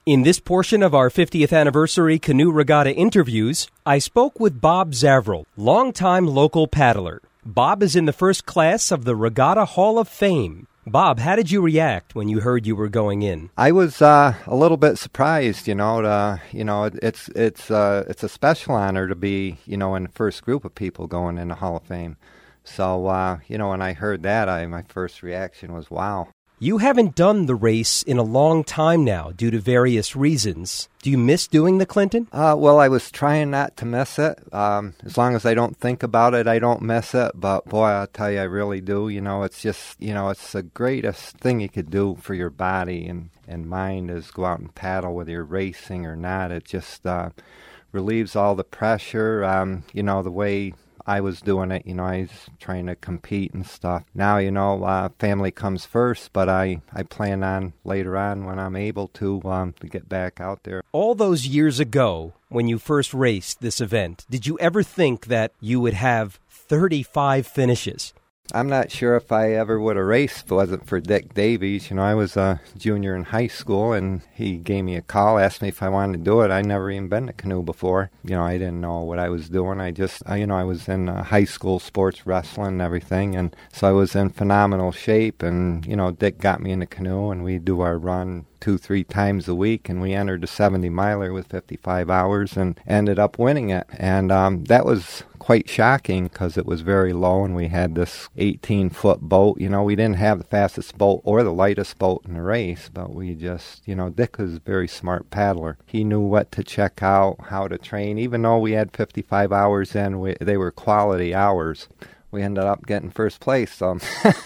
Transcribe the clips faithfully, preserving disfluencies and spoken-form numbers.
In this portion of our fiftieth anniversary Canoe Regatta interviews, I spoke with Bob Zavrel, longtime local paddler. Bob is in the first class of the Regatta Hall of Fame. Bob, how did you react when you heard you were going in? I was uh, a little bit surprised, you know. To, you know, it, it's it's uh, it's a special honor to be, you know, in the first group of people going in the Hall of Fame. So, uh, you know, when I heard that, I my first reaction was, wow. You haven't done the race in a long time now due to various reasons. Do you miss doing the Clinton? Uh, well, I was trying not to miss it. Um, as long as I don't think about it, I don't miss it. But, boy, I'll tell you, I really do. You know, it's just, you know, it's the greatest thing you could do for your body and, and mind is go out and paddle, whether you're racing or not. It just uh, relieves all the pressure, um, you know, the way I was doing it, you know, I was trying to compete and stuff. Now, you know, uh, family comes first, but I, I plan on later on when I'm able to um, to get back out there. All those years ago, when you first raced this event, did you ever think that you would have thirty-five finishes? I'm not sure if I ever would have raced if it wasn't for Dick Davies. You know, I was a junior in high school, and he gave me a call, asked me if I wanted to do it. I'd never even been to canoe before. You know, I didn't know what I was doing. I just, I, you know, I was in uh, high school sports wrestling and everything, and so I was in phenomenal shape, and, you know, Dick got me in the canoe, and we do our run two, three times a week, and we entered the seventy-miler with fifty-five hours and ended up winning it. And um, that was quite shocking because it was very low, and we had this eighteen-foot boat. You know, we didn't have the fastest boat or the lightest boat in the race, but we just, you know, Dick was a very smart paddler. He knew what to check out, how to train. Even though we had fifty-five hours in, we, they were quality hours. We ended up getting first place, so...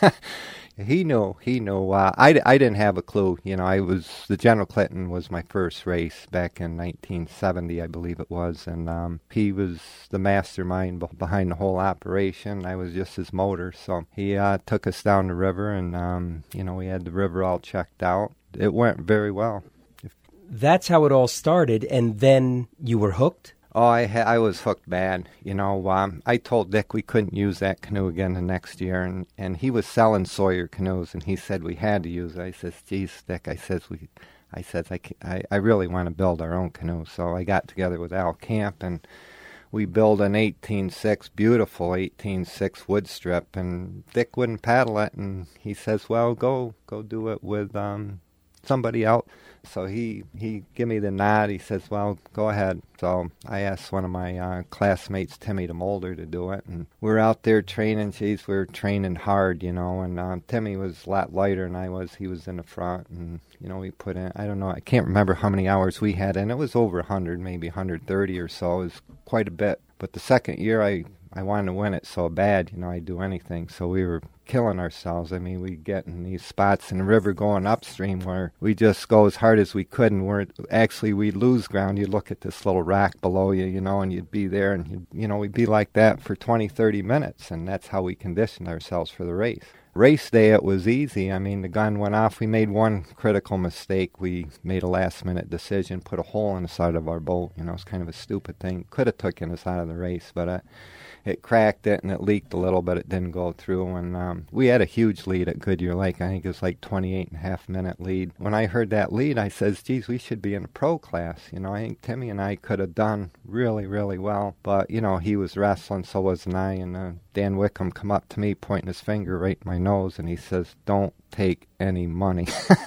He knew, he knew. Uh, I, I didn't have a clue. You know, I was, the General Clinton was my first race back in nineteen seventy, I believe it was. And um, he was the mastermind b- behind the whole operation. I was just his motor. So he uh, took us down the river and, um, you know, we had the river all checked out. It went very well. That's how it all started. And then you were hooked? Oh, I ha- I was hooked bad. You know, um, I told Dick we couldn't use that canoe again the next year, and, and he was selling Sawyer canoes, and he said we had to use it. I says, geez, Dick, I says, we, I says, I, I, I really want to build our own canoe. So I got together with Al Camp, and we built an eighteen six, beautiful eighteen six wood strip, and Dick wouldn't paddle it, and he says, well, go go do it with um, somebody else. So he, he gave me the nod. He says, well, go ahead. So I asked one of my uh, classmates, Timmy DeMolder, to do it. And we were out there training. Geez, we were training hard, you know. And uh, Timmy was a lot lighter than I was. He was in the front. And, you know, we put in, I don't know, I can't remember how many hours we had. And it was over one hundred, maybe one hundred thirty or so. It was quite a bit. But the second year, I, I wanted to win it so bad, you know, I'd do anything. So we were killing ourselves. I mean, we get in these spots in the river going upstream where we just go as hard as we could, and we're actually we'd lose ground. You'd look at this little rock below you, you know, and you'd be there, and you'd, you know, we'd be like that for twenty, thirty minutes, and that's how we conditioned ourselves for the race. Race day, it was easy. I mean, the gun went off. We made one critical mistake. We made a last-minute decision, put a hole in the side of our boat. You know, it's kind of a stupid thing. Could have taken us out of the race, but uh, it cracked it, and it leaked a little, but it didn't go through. And um, we had a huge lead at Goodyear Lake. I think it was like twenty-eight and a half minute lead. When I heard that lead, I says, geez, we should be in a pro class. You know, I think Timmy and I could have done really, really well. But, you know, he was wrestling, so wasn't I. And uh, Dan Wickham come up to me, pointing his finger right in my nose, and he says, don't take any money,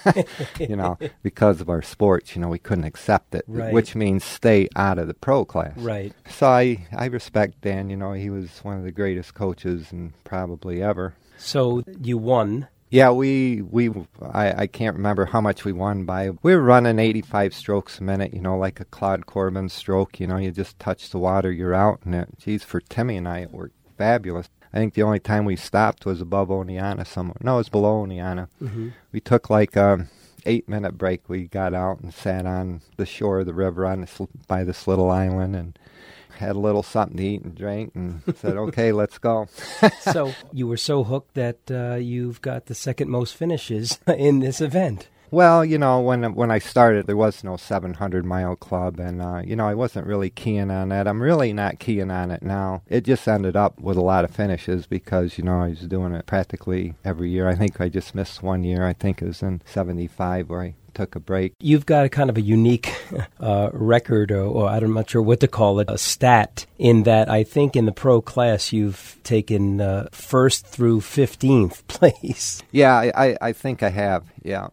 you know, because of our sports. You know, we couldn't accept it, right. Which means stay out of the pro class. Right. So I, I respect Dan. You know, he was one of the greatest coaches and probably ever. So you won. Yeah, we, we I, I can't remember how much we won by. We were running eighty-five strokes a minute, you know, like a Claude Corbin stroke. You know, you just touch the water, you're out. And it, geez, for Timmy and I, it worked fabulous. I think the only time we stopped was above Oneana somewhere. No, it was below Oneana. Mm-hmm. We took like a eight-minute break. We got out and sat on the shore of the river on this, by this little island and had a little something to eat and drink and said, okay, let's go. So you were so hooked that uh, you've got the second most finishes in this event. Well, you know, when when I started, there was no seven hundred mile club, and, uh, you know, I wasn't really keen on that. I'm really not keen on it now. It just ended up with a lot of finishes because, you know, I was doing it practically every year. I think I just missed one year. I think it was in seventy-five where I took a break. You've got a kind of a unique uh, record, or, or I'm not sure what to call it, a stat, in that I think in the pro class you've taken uh, first through fifteenth place. Yeah, I, I, I think I have, yeah.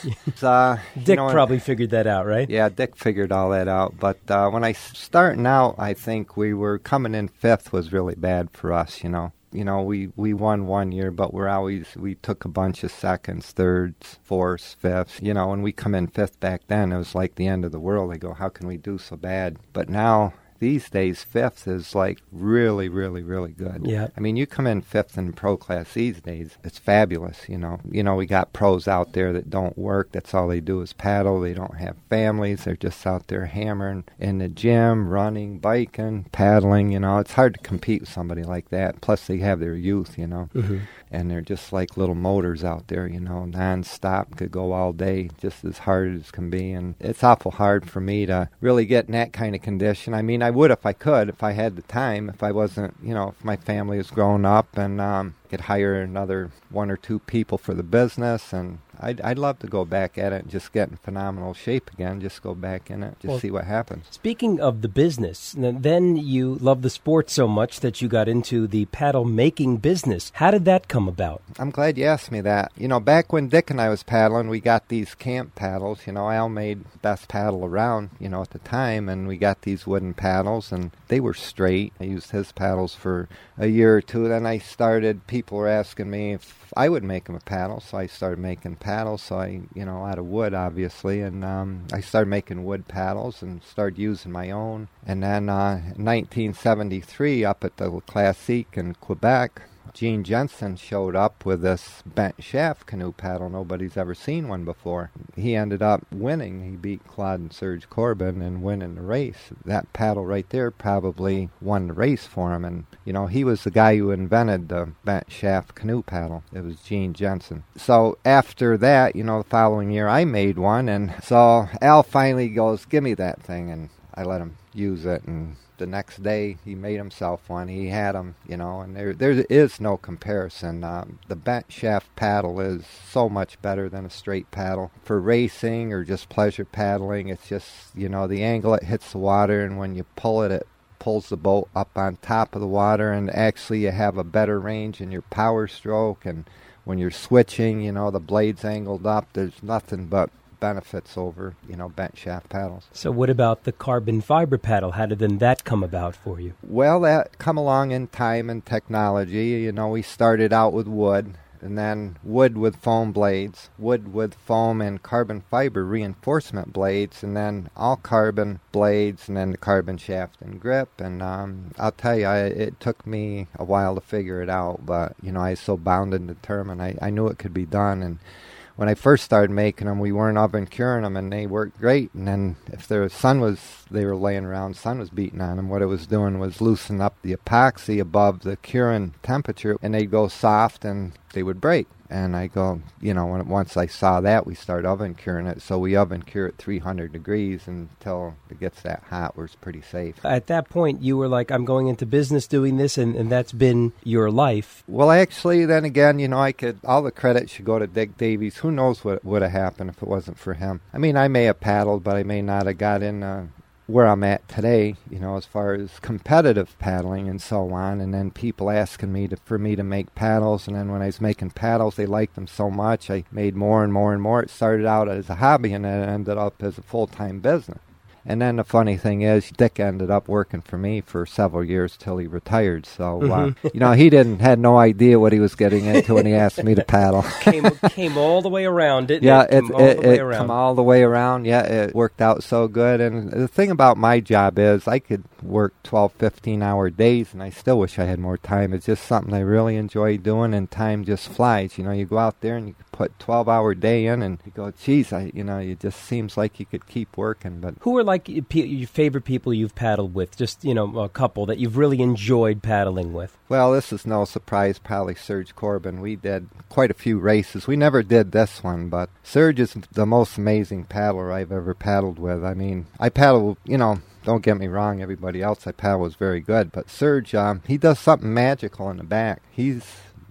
uh, Dick you know, probably figured that out, right? Yeah, Dick figured all that out. But uh, when I starting out, I think we were coming in fifth was really bad for us, you know. You know, we, we won one year, but we're always, we took a bunch of seconds, thirds, fourths, fifths. You know, when we come in fifth back then, it was like the end of the world. They go, how can we do so bad? But now, these days, fifth is like really, really, really good. Yeah. I mean, you come in fifth in pro class these days, it's fabulous, you know. You know, we got pros out there that don't work. That's all they do is paddle. They don't have families. They're just out there hammering in the gym, running, biking, paddling, you know. It's hard to compete with somebody like that. Plus, they have their youth, you know. Mm-hmm. And they're just like little motors out there, you know, non-stop, could go all day, just as hard as can be. And it's awful hard for me to really get in that kind of condition. I mean, I would if I could, if I had the time, if I wasn't, you know, if my family was grown up and um, could hire another one or two people for the business. And I'd, I'd love to go back at it and just get in phenomenal shape again, just go back in it, just well, see what happens. Speaking of the business, then you love the sport so much that you got into the paddle making business. How did that come about? I'm glad you asked me that. You know, back when Dick and I was paddling, we got these camp paddles. You know, Al made best paddle around, you know, at the time, and we got these wooden paddles, and they were straight. I used his paddles for a year or two. Then I started, people were asking me if I would make them a paddle, so I started making paddles, so I, you know, out of wood, obviously, and um, I started making wood paddles and started using my own. And then uh, in nineteen seventy-three, up at the Classique in Quebec, Gene Jensen showed up with this bent shaft canoe paddle. Nobody's ever seen one before. He ended up winning. He beat Claude and Serge Corbin and winning the race. That paddle right there probably won the race for him. And, you know, he was the guy who invented the bent shaft canoe paddle. It was Gene Jensen. So after that, you know, the following year I made one. And so Al finally goes, give me that thing. And I let him use it, and the next day he made himself one. He had them, you know, and there there is no comparison. Um, the bent shaft paddle is so much better than a straight paddle. For racing or just pleasure paddling, it's just, you know, the angle it hits the water, and when you pull it, it pulls the boat up on top of the water, and actually you have a better range in your power stroke, and when you're switching, you know, the blade's angled up. There's nothing but benefits over, you know, bent shaft paddles. So what about the carbon fiber paddle? How did then that come about for you? Well, that come along in time and technology. You know, we started out with wood, and then wood with foam blades, wood with foam and carbon fiber reinforcement blades, and then all carbon blades, and then the carbon shaft and grip. And um, I'll tell you, I, it took me a while to figure it out, but, you know, I was so bound and determined. I, I knew it could be done, and when I first started making them, we weren't oven curing them, and they worked great. And then if the sun was, they were laying around, sun was beating on them, what it was doing was loosening up the epoxy above the curing temperature, and they'd go soft and they would break. And I go, you know, when, once I saw that, we started oven curing it. So we oven cure it three hundred degrees until it gets that hot where it's pretty safe. At that point, you were like, I'm going into business doing this, and, and that's been your life. Well, actually, then again, you know, I could, all the credit should go to Dick Davies. Who knows what would have happened if it wasn't for him? I mean, I may have paddled, but I may not have got in uh, where I'm at today, you know, as far as competitive paddling and so on, and then people asking me to, for me to make paddles, and then when I was making paddles, they liked them so much, I made more and more and more. It started out as a hobby, and it ended up as a full-time business. And then the funny thing is, Dick ended up working for me for several years till he retired. So, mm-hmm. uh, you know, he didn't had no idea what he was getting into when he asked me to paddle. came came all the way around, didn't yeah, it? Yeah, it, it, it came all the way around. Yeah, it worked out so good. And the thing about my job is I could work twelve, fifteen-hour days, and I still wish I had more time. It's just something I really enjoy doing, and time just flies. You know, you go out there and you put twelve-hour day in, and you go, geez, I, you know, it just seems like you could keep working. But who are like your favorite people you've paddled with? Just, you know, a couple that you've really enjoyed paddling with. Well, this is no surprise, probably Serge Corbin. We did quite a few races. We never did this one, but Serge is the most amazing paddler I've ever paddled with. I mean, I paddle, you know, don't get me wrong, everybody else I paddle was very good, but Serge, um, he does something magical in the back. He's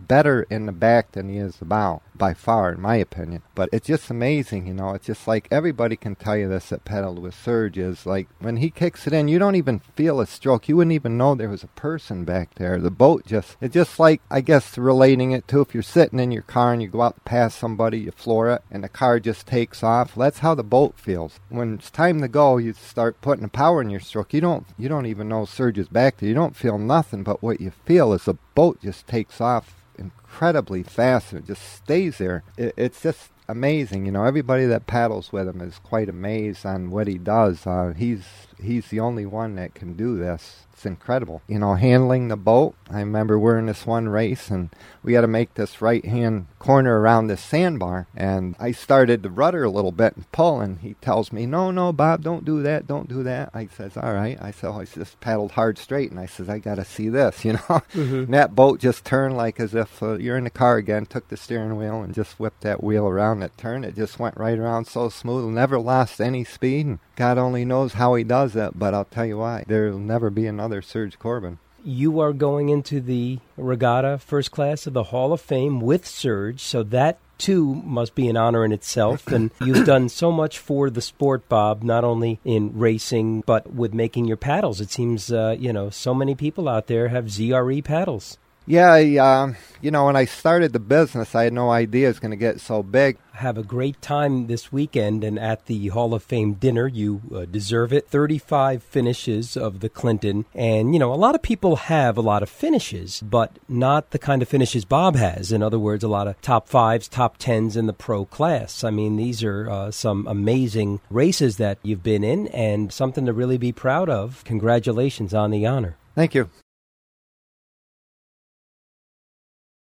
better in the back than he is the bow, by far, in my opinion. But it's just amazing, you know. It's just like everybody can tell you this that pedaled with Serge is like when he kicks it in, you don't even feel a stroke. You wouldn't even know there was a person back there. The boat just, it's just like, I guess, relating it to if you're sitting in your car and you go out past somebody, you floor it, and the car just takes off. That's how the boat feels. When it's time to go, you start putting the power in your stroke. You don't, you don't even know Serge is back there. You don't feel nothing, but what you feel is the boat just takes off incredibly fast and it just stays there. It, it's just amazing, you know. Everybody that paddles with him is quite amazed on what he does. Uh, he's he's the only one that can do this. It's incredible. You know, handling the boat. I remember we're in this one race and we had to make this right-hand corner around this sandbar. And I started to rudder a little bit and pull, and he tells me, no, no, Bob, don't do that, don't do that. I says, all right. I said, oh, I just paddled hard straight. And I says, I got to see this, you know. Mm-hmm. And that boat just turned like as if uh, you're in the car again, took the steering wheel and just whipped that wheel around. It turned. It just went right around so smooth. Never lost any speed. And God only knows how he does it, but I'll tell you why. There'll never be another Serge Corbin. You are going into the regatta first class of the Hall of Fame with Serge, so that too must be an honor in itself. And you've done so much for the sport, Bob, not only in racing, but with making your paddles. It seems, uh, you know, so many people out there have Z R E paddles. Yeah, I, uh, you know, when I started the business, I had no idea it was going to get so big. Have a great time this weekend, and at the Hall of Fame dinner, you uh, deserve it. thirty-five finishes of the Clinton, and, you know, a lot of people have a lot of finishes, but not the kind of finishes Bob has. In other words, a lot of top fives, top tens in the pro class. I mean, these are uh, some amazing races that you've been in, and something to really be proud of. Congratulations on the honor. Thank you.